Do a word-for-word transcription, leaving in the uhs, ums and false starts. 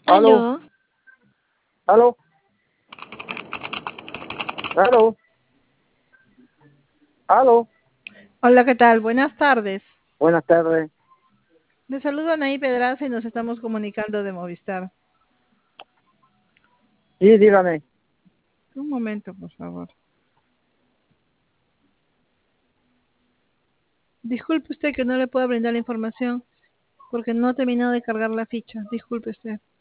Aló, Aló. aló, aló, aló. Hola, ¿qué tal? Buenas tardes. Buenas tardes. Me saludo Anaí Pedraza y nos estamos comunicando de Movistar. Sí, dígame. Un momento, por favor. Disculpe usted que no le pueda brindar la información porque no ha terminado de cargar la ficha. Disculpe usted.